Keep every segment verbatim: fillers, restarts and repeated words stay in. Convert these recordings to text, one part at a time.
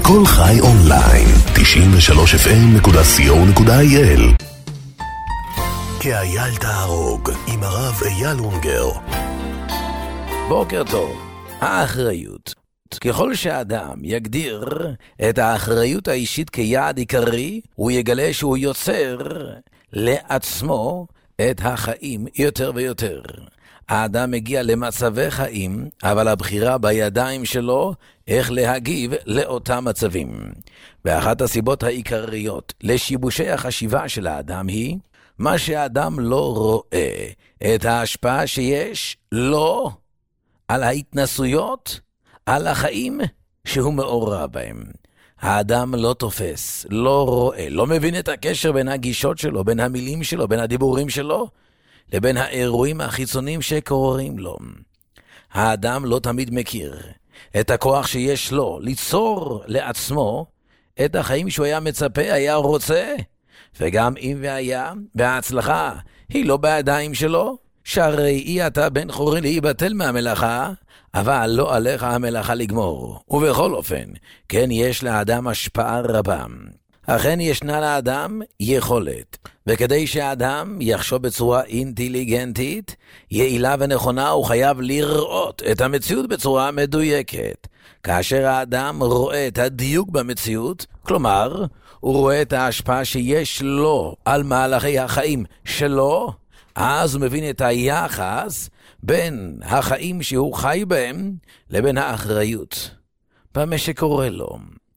כל חי אונליין, תשעים ושלוש אף אם נקודה סי או נקודה איי אל. כאייל תהרוג, עם הרב אייל אונגר. בוקר טוב. האחריות. ככל שהאדם יגדיר את האחריות האישית כיעד עיקרי, הוא יגלה שהוא יוצר לעצמו את החיים יותר ויותר. האדם מגיע למצבי חיים, אבל הבחירה בידיים שלו איך להגיב לאותם מצבים. ואחת הסיבות העיקריות לשיבושי החשיבה של האדם היא מה שהאדם לא רואה, את ההשפעה שיש לו על ההתנסויות, על החיים שהוא מעורב בהם. האדם לא תופס, לא רואה, לא מבין את הקשר בין הגישות שלו, בין המילים שלו, בין הדיבורים שלו, לבין האירועים החיצוניים שקורים לו. האדם לא תמיד מכיר את הכוח שיש לו ליצור לעצמו את החיים שהוא היה מצפה, היה רוצה, וגם אם והיה, וההצלחה היא לא בידיים שלו, שהרי אי אתה בן חורין להיבטל מהמלאכה, אבל לא עליך המלאכה לגמור. ובכל אופן, כן יש לאדם השפעה רבה. אכן ישנה לאדם יכולת, וכדי שהאדם יחשוב בצורה אינטליגנטית, יעילה ונכונה, הוא חייב לראות את המציאות בצורה מדויקת. כאשר האדם רואה את הדיוק במציאות, כלומר, הוא רואה את ההשפעה שיש לו על מהלכי החיים שלו, אז הוא מבין את היחס בין החיים שהוא חי בהם לבין האחריות. במה שקורה לו.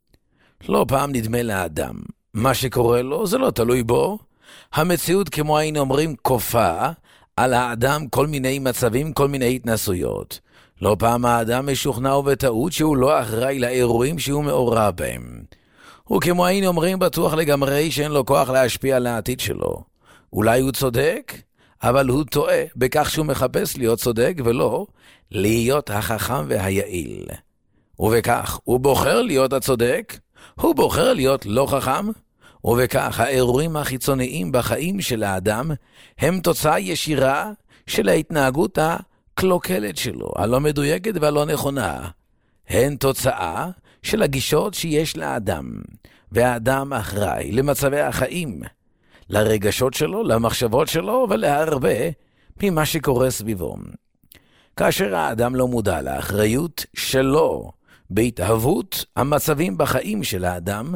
לא פעם נדמה לאדם, מה שקורה לו זה לא תלוי בו. המציאות, כמו היינו אומרים, כופה על האדם כל מיני מצבים, כל מיני התנסויות. לא פעם האדם משוכנע ובטעות שהוא לא אחראי לאירועים שהוא מעורב בהם. וכמו היינו אומרים, בטוח לגמרי שאין לו כוח להשפיע על העתיד שלו. אולי הוא צודק, אבל הוא טועה בכך שהוא מחפש להיות צודק ולא להיות החכם והיעיל. ובכך הוא בוחר להיות הצודק, הוא בוחר להיות לא חכם, ובכך האירועים החיצוניים בחיים של האדם הם תוצאה ישירה של ההתנהגות הקלוקלת שלו, הלא מדויקת והלא נכונה. הן תוצאה של הגישות שיש לאדם, והאדם אחראי למצבי החיים, לרגשות שלו, למחשבות שלו ולהרבה ממה שקורה סביבו. כאשר האדם לא מודע לאחריות שלו בהתהוות המצבים בחיים של האדם,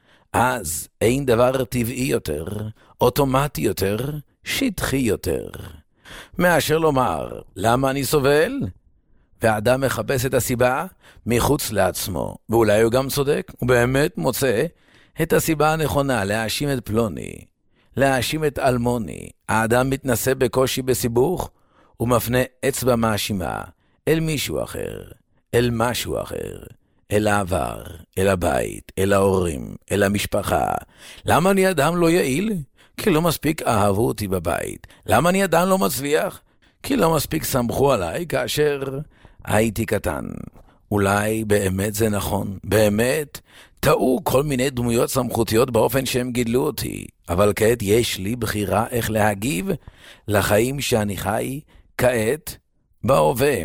אז אין דבר טבעי יותר, אוטומטי יותר, שטחי יותר. מאשר לומר, למה אני סובל? והאדם מחפש את הסיבה מחוץ לעצמו, ואולי הוא גם צודק, הוא באמת מוצא את הסיבה הנכונה להאשים את פלוני, להאשים את אלמוני. האדם מתנסה בקושי בסיבוך, ומפנה אצבע מאשימה אל מישהו אחר, אל משהו אחר, אל העבר, אל הבית, אל ההורים, אל המשפחה. למה אני אדם לא יעיל? כי לא מספיק אהבו אותי בבית. למה אני אדם לא מצליח? כי לא מספיק סמכו עליי כאשר הייתי קטן. אולי באמת זה נכון, באמת טעו כל מיני דמויות סמכותיות באופן שהם גידלו אותי, אבל כעת יש לי בחירה איך להגיב לחיים שאני חי כעת בהווה.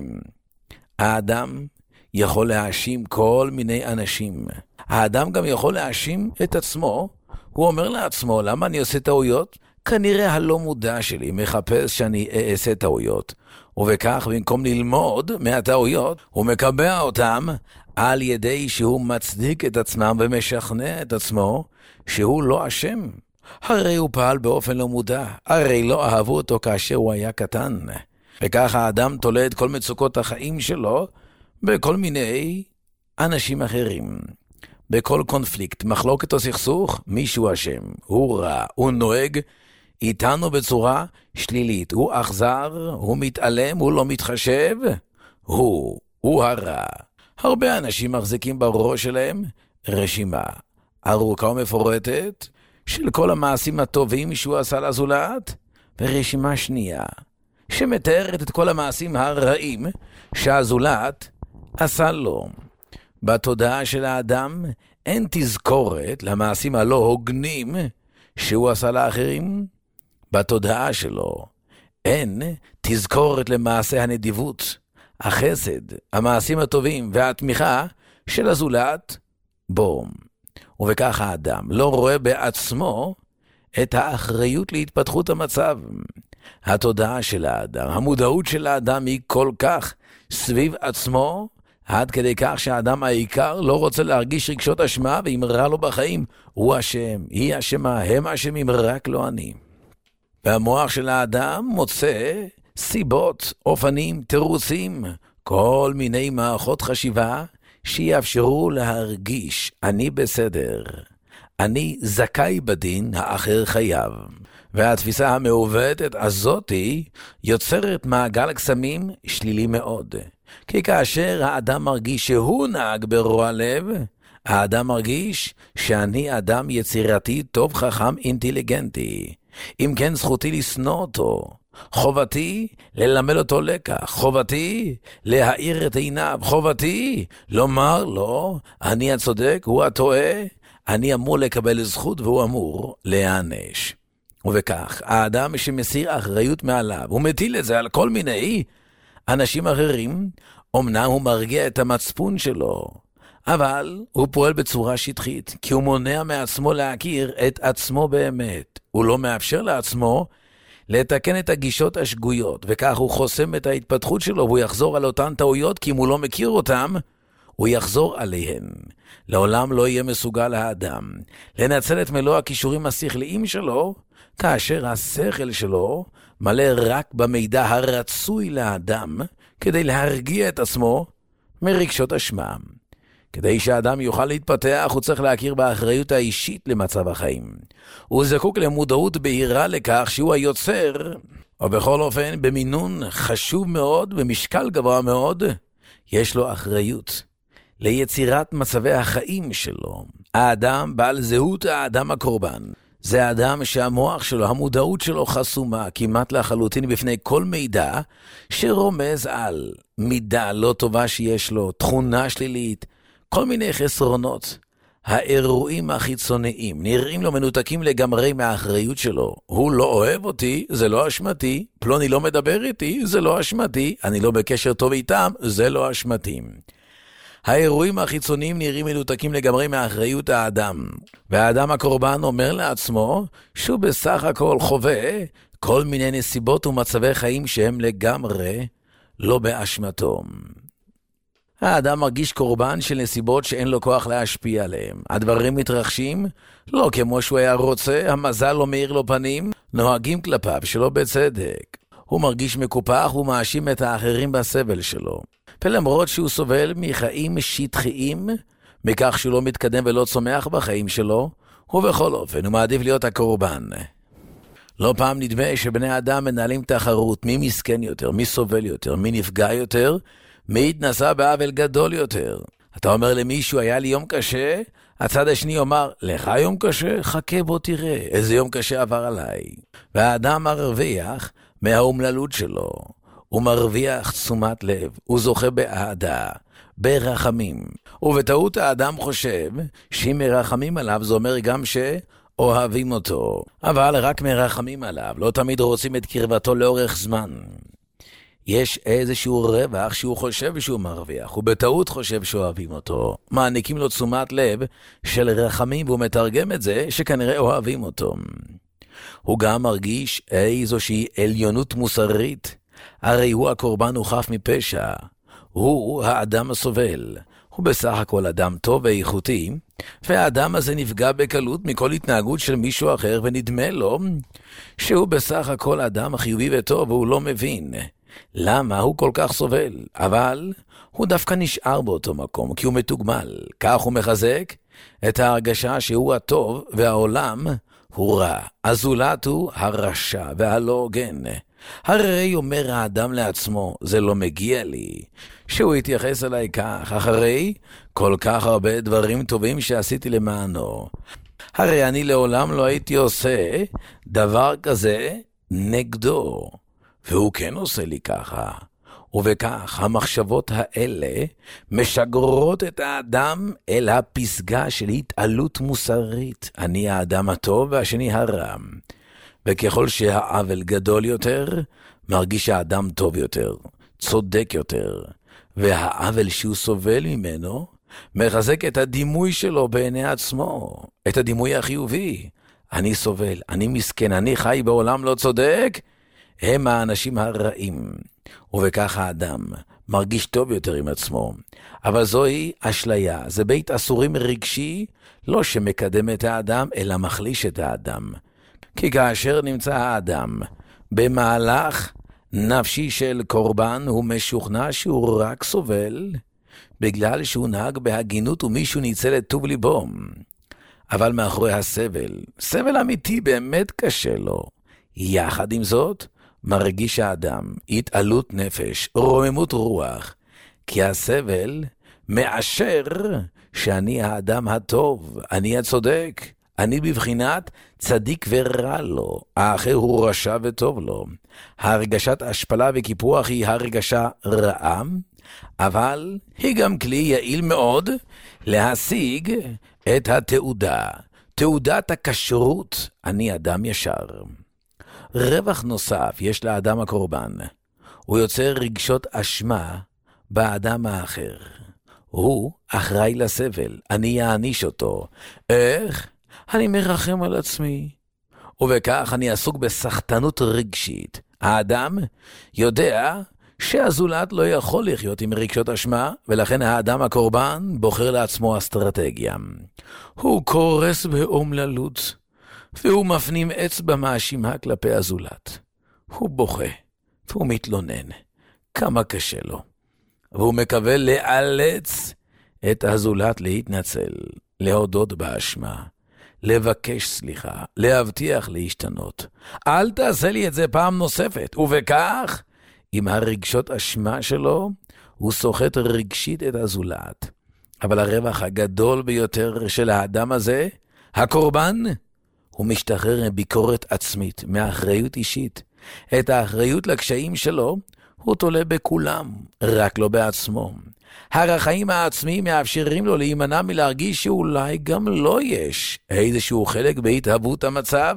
האדם יכול להאשים כל מיני אנשים. האדם גם יכול להאשים את עצמו. הוא אומר לעצמו, למה אני עושה טעויות? כנראה הלא מודע שלי מחפש שאני אעשה טעויות. ובכך, במקום ללמוד מהטעויות, הוא מקבע אותם על ידי שהוא מצדיק את עצמם ומשכנע את עצמו שהוא לא אשם. הרי הוא פעל באופן לא מודע. הרי לא אהבו אותו כאשר הוא היה קטן. וכך האדם תולה את כל מצוקות החיים שלו בכל מיני אנשים אחרים. בכל קונפליקט, מחלוקת או סכסוך, מישהו אשם. הוא רע, הוא נוהג איתנו בצורה שלילית. הוא אכזר, הוא מתעלם, הוא לא מתחשב. הוא, הוא הרע. הרבה אנשים מחזיקים בראש שלהם רשימה ארוכה ומפורטת של כל המעשים הטובים שהוא עשה לזולת, ורשימה שנייה שמתארת את כל המעשים הרעים שהזולת עשה לו. בתודעה של האדם אין תזכורת למעשים הלא הוגנים שהוא עשה לאחרים. בתודעה שלו אין תזכורת למעשה הנדיבות, החסד, המעשים הטובים והתמיכה של הזולת בו. ובכך האדם לא רואה בעצמו את האחריות להתפתחות המצב. התודעה של האדם, המודעות של האדם היא כל כך סביב עצמו, עד כדי כך שהאדם העיקר לא רוצה להרגיש רגשות אשמה, ואם רע לו בחיים, הוא אשם, היא אשמה, הם אשמים, רק לא אני. והמוח של האדם מוצא סיבות, אופנים, תירוצים, כל מיני מערכות חשיבה שיאפשרו להרגיש, אני בסדר, אני זכאי בדין, האחר חייב. והתפיסה המעוותת הזאתי יוצרת מעגל קסמים שלילי מאוד. כי כאשר האדם מרגיש שהוא נהג ברוע לב, האדם מרגיש שאני אדם יצירתי, טוב, חכם, אינטליגנטי. אם כן, זכותי לשנוא אותו. חובתי ללמד אותו לקח. חובתי להאיר את עיניו. חובתי לומר לו, אני הצודק, הוא הטועה. אני אמור לקבל זכות והוא אמור להיענש. ובכך, האדם שמסיר אחריות מעליו, הוא מטיל את זה על כל מיני אנשים אחרים, אמנם הוא מרגיע את המצפון שלו, אבל הוא פועל בצורה שטחית, כי הוא מונע מעצמו להכיר את עצמו באמת. הוא לא מאפשר לעצמו לתקן את הגישות השגויות, וכך הוא חוסם את ההתפתחות שלו, והוא יחזור על אותן טעויות, כי אם הוא לא מכיר אותם, הוא יחזור עליהן. לעולם לא יהיה מסוגל האדם לנצל את מלוא הכישורים השכליים שלו, כאשר השכל שלו מלא רק במידע הרצוי לאדם, כדי להרגיע את עצמו מרגשות אשמה. כדי שהאדם יוכל להתפתח, הוא צריך להכיר באחריות האישית למצב החיים. הוא זקוק למודעות בהירה לכך שהוא היוצר, או בכל אופן במינון חשוב מאוד, במשקל גבוה מאוד, יש לו אחריות ליצירת מצבי החיים שלו. האדם בעל זהות האדם הקורבן. זה האדם שהמוח שלו, המודעות שלו חסומה כמעט לחלוטין בפני כל מידע שרומז על מידה לא טובה שיש לו, תכונה שלילית, כל מיני חסרונות. האירועים החיצוניים נראים לו מנותקים לגמרי מהאחריות שלו. הוא לא אוהב אותי, זה לא אשמתי. פלוני לא מדבר איתי, זה לא אשמתי. אני לא בקשר טוב איתם, זה לא אשמתי. האירועים החיצוניים נראים מנותקים לגמרי מאחריות האדם. והאדם הקורבן אומר לעצמו שהוא בסך הכל חווה כל מיני נסיבות ומצבי חיים שהם לגמרי לא באשמתו. האדם מרגיש קורבן של נסיבות שאין לו כוח להשפיע עליהם. הדברים מתרחשים לא כמו שהוא היה רוצה, המזל לא מאיר לו פנים, נוהגים כלפיו שלא בצדק. הוא מרגיש מקופח ומאשים את האחרים בסבל שלו. ולמרות שהוא סובל מחיים שטחיים, מכך שהוא לא מתקדם ולא צומח בחיים שלו, ובכל אופן הוא מעדיף להיות הקורבן. לא פעם נדמה שבני אדם מנהלים תחרות, מי מסכן יותר, מי סובל יותר, מי נפגע יותר, מי התנסה בעוול גדול יותר. אתה אומר למישהו, היה לי יום קשה, הצד השני אומר, לך יום קשה, חכה בוא תראה, איזה יום קשה עבר עליי. והאדם מרוויח מהאומללות שלו. הוא מרוויח תשומת לב, הוא זוכה באהדה, ברחמים. ובטעות האדם חושב שאם מרחמים עליו, זה אומר גם שאוהבים אותו. אבל רק מרחמים עליו, לא תמיד רוצים את קרבתו לאורך זמן. יש איזשהו רווח שהוא חושב שהוא מרוויח, הוא בטעות חושב שאוהבים אותו. מעניקים לו תשומת לב של רחמים, והוא מתרגם את זה שכנראה אוהבים אותו. הוא גם מרגיש איזושהי עליונות מוסרית, הרי הוא הקורבן, הוא חף מפשע. הוא האדם הסובל. הוא בסך הכל אדם טוב ואיכותי, והאדם הזה נפגע בקלות מכל התנהגות של מישהו אחר, ונדמה לו שהוא בסך הכל אדם חיובי וטוב, והוא לא מבין למה הוא כל כך סובל. אבל הוא דווקא נשאר באותו מקום, כי הוא מתוגמל. כך הוא מחזק את ההרגשה שהוא הטוב, והעולם הוא רע. הזולת הוא הרשע והלא הוגן. הרי אומר האדם לעצמו, זה לא מגיע לי שהוא יתייחס אליי כך, אחרי כל כך הרבה דברים טובים שעשיתי למענו. הרי אני לעולם לא הייתי עושה דבר כזה נגדו, והוא כן עושה לי ככה. ובכך המחשבות האלה משגרות את האדם אל הפסגה של התעלות מוסרית. אני האדם הטוב והשני הרע. וככל שהעוול גדול יותר, מרגיש האדם טוב יותר, צודק יותר, והעוול שהוא סובל ממנו מחזק את הדימוי שלו בעיני עצמו, את הדימוי החיובי. אני סובל, אני מסכן, אני חי בעולם לא צודק, הם האנשים הרעים. ובכך האדם מרגיש טוב יותר עם עצמו. אבל זוהי אשליה, זה בית אסורים רגשי, לא שמקדם את האדם, אלא מחליש את האדם. כי כאשר נמצא האדם במהלך נפשי של קורבן, הוא משוכנע שהוא רק סובל, בגלל שהוא נהג בהגינות ומישהו ניצל את טוב ליבו. אבל מאחורי הסבל, סבל אמיתי באמת קשה לו. יחד עם זאת, מרגיש האדם התעלות נפש, רוממות רוח, כי הסבל מאשר שאני האדם הטוב, אני הצודק, אני בבחינת צדיק ורע לו, האחר הוא רשע וטוב לו. הרגשת השפלה וקיפוח היא הרגשה רעה, אבל היא גם כלי יעיל מאוד להשיג את התעודה, תעודת הכשרות, אני אדם ישר. רווח נוסף יש לאדם הקורבן, הוא יוצר רגשות אשמה באדם האחר. הוא אחראי לסבל, אני יעניש אותו. איך? אני מרחם על עצמי. ובכך אני עסוק בסחטנות רגשית. האדם יודע שהזולת לא יכול לחיות עם רגשות אשמה, ולכן האדם הקורבן בוחר לעצמו אסטרטגיה. הוא קורס באומללות, והוא מפנים אצבע מאשימה כלפי הזולת. הוא בוכה, והוא מתלונן. כמה קשה לו. והוא מקווה לאלץ את הזולת להתנצל, להודות באשמה, לבקש סליחה, להבטיח להשתנות. אל תעשה לי את זה פעם נוספת. ובכך, עם הרגשות אשמה שלו, הוא סוחט רגשית את הזולת. אבל הרווח הגדול ביותר של האדם הזה, הקורבן, הוא משתחרר מביקורת עצמית, מאחריות אישית. את האחריות לקשיים שלו, הוא תולה בכולם, רק לא בעצמו. הרחיים העצמיים מאפשרים לו להימנע מלהרגיש שאולי גם לא יש איזשהו חלק בהתהוות המצב.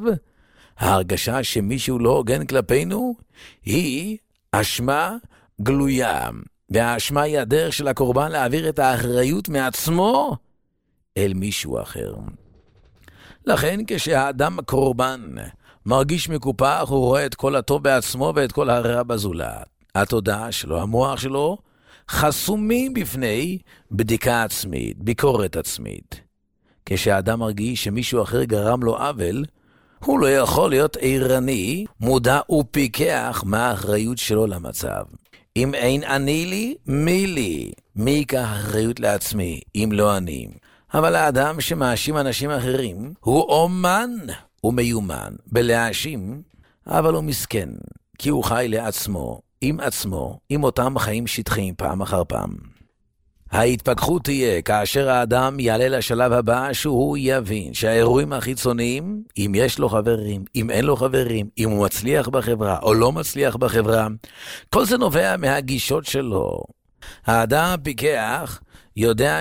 ההרגשה שמישהו לא הוגן כלפינו היא אשמה גלויה, והאשמה היא הדרך של הקורבן להעביר את האחריות מעצמו אל מישהו אחר. לכן כשהאדם הקורבן מרגיש מקופח, הוא רואה את כל הטוב בעצמו ואת כל הרע בזולת. התודעה שלו, המוח שלו, חסומים בפני בדיקה עצמית, ביקורת עצמית. כשהאדם מרגיש שמישהו אחר גרם לו עוול, הוא לא יכול להיות עירני, מודע ופיקח מהאחריות שלו למצב. אם אין אני לי, מי לי? מי ייקח אחריות לעצמי, אם לא אני? אבל האדם שמאשים אנשים אחרים, הוא אומן ומיומן בלהאשים, אבל הוא מסכן, כי הוא חי לעצמו, עם עצמו, עם אותם חיים שטחיים פעם אחר פעם. ההתפכחות תהיה כאשר האדם יעלה לשלב הבא שהוא יבין שהאירועים החיצוניים, אם יש לו חברים, אם אין לו חברים, אם הוא מצליח בחברה או לא מצליח בחברה, כל זה נובע מהגישות שלו. האדם הפיקח יודע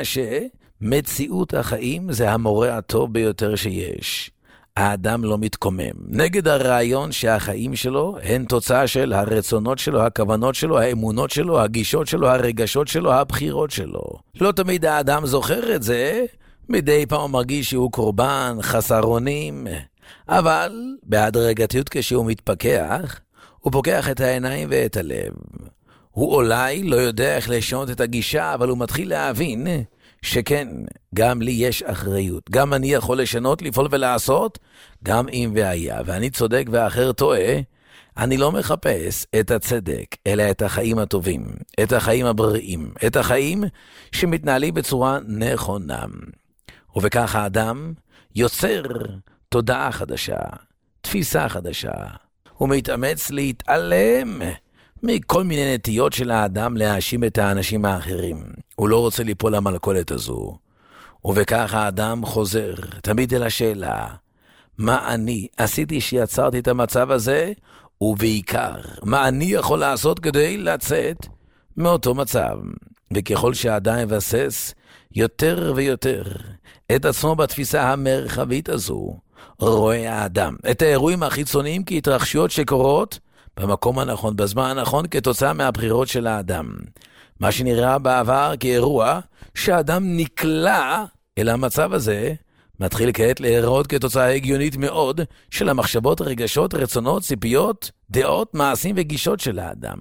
שמציאות החיים זה המורה הטוב ביותר שיש. האדם לא מתקומם נגד הרעיון שהחיים שלו הן תוצאה של הרצונות שלו, הכוונות שלו, האמונות שלו, הגישות שלו, הרגשות שלו, הבחירות שלו. לא תמיד האדם זוכר את זה, מדי פעם מרגיש שהוא קורבן, חסר אונים, אבל בהדרגתיות כשהוא מתפכח, הוא פוקח את העיניים ואת הלב. הוא אולי לא יודע איך לשנות את הגישה, אבל הוא מתחיל להבין שכן, גם לי יש אחריות. גם אני יכול לשנות, לפעול ולעשות, גם אם והיה. ואני צודק והאחר טועה, אני לא מחפש את הצדק, אלא את החיים הטובים, את החיים הבריאים, את החיים שמתנהלים בצורה נכונה. ובכך האדם יוצר תודעה חדשה, תפיסה חדשה. הוא מתאמץ להתעלם מכל מיני נטיות של האדם להאשים את האנשים האחרים. הוא לא רוצה ליפול למלכודת הזו. ובכך האדם חוזר תמיד אל השאלה, מה אני עשיתי שיצרתי את המצב הזה? ובעיקר, מה אני יכול לעשות כדי לצאת מאותו מצב? וככל שהאדם מבסס יותר ויותר את עצמו בתפיסה המרחבית הזו, רואה האדם את האירועים החיצוניים כהתרחשויות שקורות במקום הנכון, בזמן הנכון, כתוצאה מהבחירות של האדם. מה שנראה בעבר כאירוע שהאדם נקלע אל המצב הזה, מתחיל כעת להיראות כתוצאה הגיונית מאוד של המחשבות, רגשות, רצונות, ציפיות, דעות, מעשים וגישות של האדם.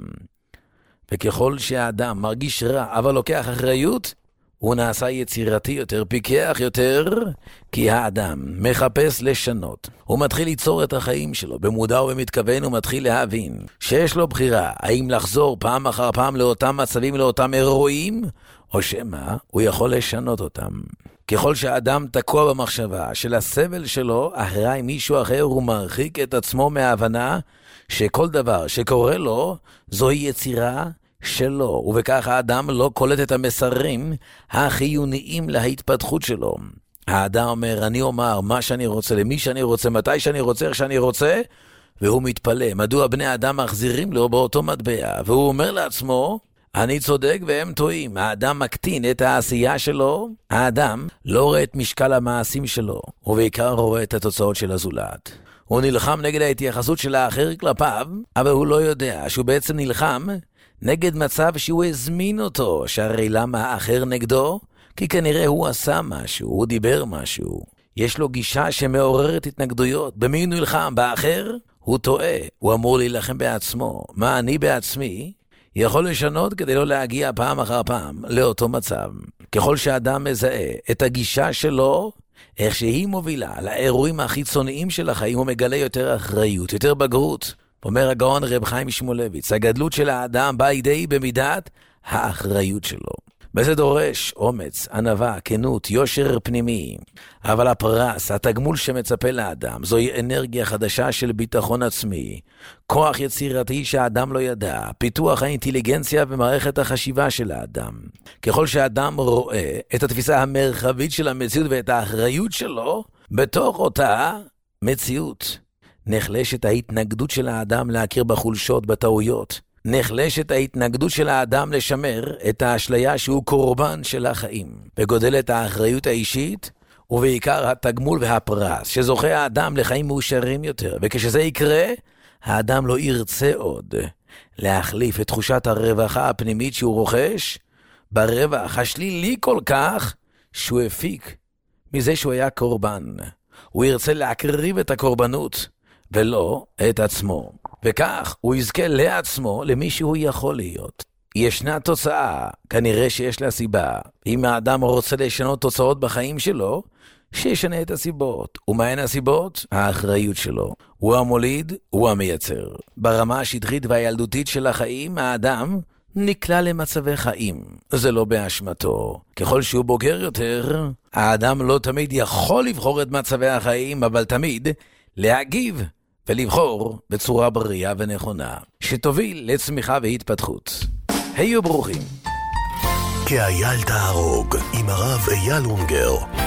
וככל שהאדם מרגיש רע אבל לוקח אחריות, הוא נעשה יצירתי יותר, פיקח יותר, כי האדם מחפש לשנות. הוא מתחיל ליצור את החיים שלו, במודע ובמתכוון הוא מתחיל להבין שיש לו בחירה, האם לחזור פעם אחר פעם לאותם מצבים, לאותם אירועים, או שמה הוא יכול לשנות אותם. ככל שהאדם תקוע במחשבה של הסבל שלו, אחרי מישהו אחר הוא מרחיק את עצמו מההבנה שכל דבר שקורה לו זוהי יצירה שלו, ובכך האדם לא קולט את המסרים החיוניים להתפתחות שלו. האדם אומר, אני אומר מה שאני רוצה, למי שאני רוצה, מתי שאני רוצה, איך שאני רוצה, והוא מתפלא, מדוע בני האדם מחזירים לו באותו מטבע, והוא אומר לעצמו, אני צודק והם טועים. האדם מקטין את העשייה שלו, האדם לא רואה את משקל המעשים שלו, ובעיקר רואה את התוצאות של הזולת. הוא נלחם נגד ההתייחסות של האחר כלפיו, אבל הוא לא יודע שהוא בעצם נלחם נגד מצב שהוא הזמין אותו, שהרי למה האחר נגדו? כי כנראה הוא עשה משהו, הוא דיבר משהו. יש לו גישה שמעוררת התנגדויות. במי הוא נלחם? באחר? הוא טועה, הוא אמור להילחם בעצמו. מה אני בעצמי יכול לשנות כדי לא להגיע פעם אחר פעם לאותו מצב. ככל שאדם מזהה את הגישה שלו, איך שהיא מובילה לאירועים החיצוניים של החיים, הוא מגלה יותר אחריות, יותר בגרות. אומר הגאון רב חיים שמואלביץ, הגדלות של האדם באה לידי במידת האחריות שלו. וזה דורש אומץ, ענווה, כנות, יושר פנימי. אבל הפרס, התגמול שמצפה לאדם, זוהי אנרגיה חדשה של ביטחון עצמי, כוח יצירתי שהאדם לא ידע, פיתוח האינטליגנציה ומערכת החשיבה של האדם. ככל שהאדם רואה את התפיסה המרחבית של המציאות ואת האחריות שלו, בתוך אותה מציאות נחלשת ההתנגדות של האדם להכיר בחולשות, בטעויות. נחלשת ההתנגדות של האדם לשמר את האשליה שהוא קורבן של החיים. וגודלת האחריות האישית, ובעיקר התגמול והפרס, שזוכה האדם לחיים מאושרים יותר. וכשזה יקרה, האדם לא ירצה עוד להחליף את תחושת הרווחה הפנימית שהוא רוכש, ברווח השלילי כל כך שהוא הפיק מזה שהוא היה קורבן. הוא ירצה להקריב את הקורבנות, ולא את עצמו. וכך הוא יזכה לעצמו למי שהוא יכול להיות. ישנה תוצאה, כנראה שיש לה סיבה. אם האדם רוצה לשנות תוצאות בחיים שלו, שישנה את הסיבות. ומהן הסיבות? האחריות שלו. הוא המוליד, הוא המייצר. ברמה השטחית והילדותית של החיים, האדם נקלע למצבי חיים. זה לא באשמתו. ככל שהוא בוגר יותר, האדם לא תמיד יכול לבחור את מצבי החיים, אבל תמיד להגיב ולבחור בצורה בריאה ונכונה, שתוביל לצמיחה והתפתחות. היו ברוכים. כאייל תהרוג עם הרב אייל אונגר.